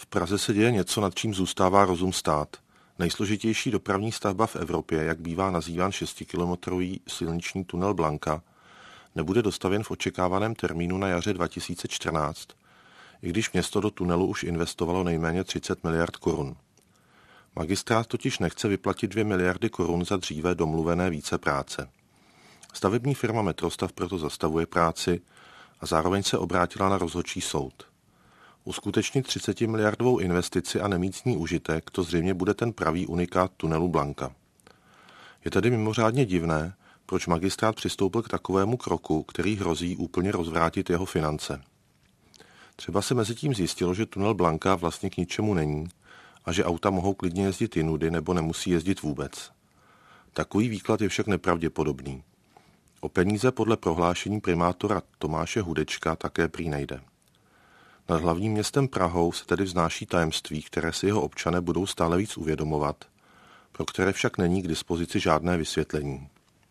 V Praze se děje něco, nad čím zůstává rozum stát. Nejsložitější dopravní stavba v Evropě, jak bývá nazýván 6kilometrový silniční tunel Blanka, nebude dostavěn v očekávaném termínu na jaře 2014, i když město do tunelu už investovalo nejméně 30 miliard korun. Magistrát totiž nechce vyplatit 2 miliardy korun za dříve domluvené vícepráce. Stavební firma Metrostav proto zastavuje práci a zároveň se obrátila na rozhodčí soud. Uskutečnit 30 miliardovou investici a nemít z ní užitek, to zřejmě bude ten pravý unikát tunelu Blanka. Je tedy mimořádně divné, proč magistrát přistoupil k takovému kroku, který hrozí úplně rozvrátit jeho finance. Třeba se mezitím zjistilo, že tunel Blanka vlastně k ničemu není a že auta mohou klidně jezdit jinudy nebo nemusí jezdit vůbec. Takový výklad je však nepravděpodobný. O peníze podle prohlášení primátora Tomáše Hudečka také prý nejde. Nad hlavním městem Prahou se tedy vznáší tajemství, které si jeho občané budou stále víc uvědomovat, pro které však není k dispozici žádné vysvětlení.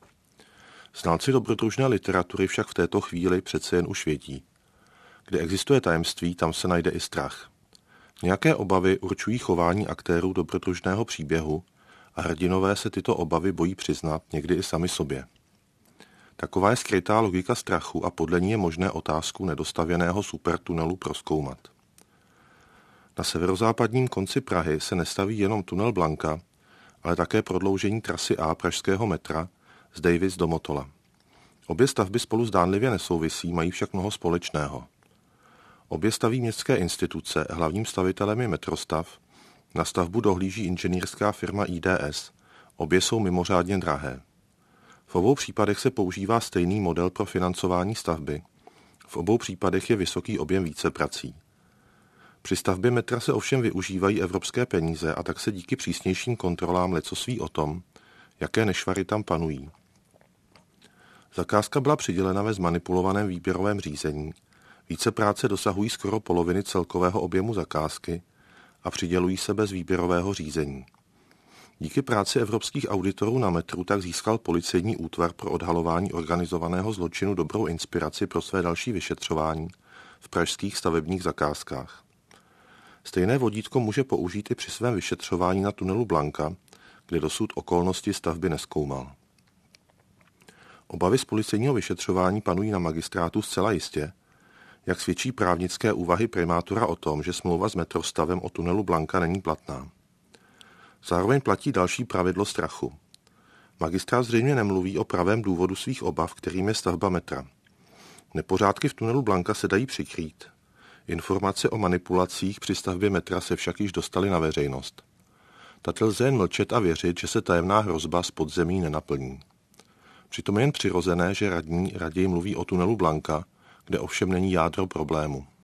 Znalci dobrodružné literatury však v této chvíli přece jen už vědí. Kde existuje tajemství, tam se najde i strach. Nějaké obavy určují chování aktérů dobrodružného příběhu a hrdinové se tyto obavy bojí přiznat někdy i sami sobě. Taková je skrytá logika strachu a podle ní je možné otázku nedostavěného supertunelu prozkoumat. Na severozápadním konci Prahy se nestaví jenom tunel Blanka, ale také prodloužení trasy A pražského metra z Davids do Motola. Obě stavby spolu zdánlivě nesouvisí, mají však mnoho společného. Obě staví městské instituce, hlavním stavitelem je Metrostav, na stavbu dohlíží inženýrská firma IDS, obě jsou mimořádně drahé. V obou případech se používá stejný model pro financování stavby. V obou případech je vysoký objem víceprací. Při stavbě metra se ovšem využívají evropské peníze a tak se díky přísnějším kontrolám lecos ví o tom, jaké nešvary tam panují. Zakázka byla přidělena ve zmanipulovaném výběrovém řízení, vícepráce dosahují skoro poloviny celkového objemu zakázky a přidělují se bez výběrového řízení. Díky práci evropských auditorů na metru tak získal policejní útvar pro odhalování organizovaného zločinu dobrou inspiraci pro své další vyšetřování v pražských stavebních zakázkách. Stejné vodítko může použít i při svém vyšetřování na tunelu Blanka, kde dosud okolnosti stavby nezkoumal. Obavy z policejního vyšetřování panují na magistrátu zcela jistě, jak svědčí právnické úvahy primátora o tom, že smlouva s Metrostavem o tunelu Blanka není platná. Zároveň platí další pravidlo strachu. Magistrát zřejmě nemluví o pravém důvodu svých obav, kterým je stavba metra. Nepořádky v tunelu Blanka se dají přikrýt. Informace o manipulacích při stavbě metra se však již dostaly na veřejnost. Tady lze jen mlčet a věřit, že se tajemná hrozba z podzemí nenaplní. Přitom je jen přirozené, že radní raději mluví o tunelu Blanka, kde ovšem není jádro problému.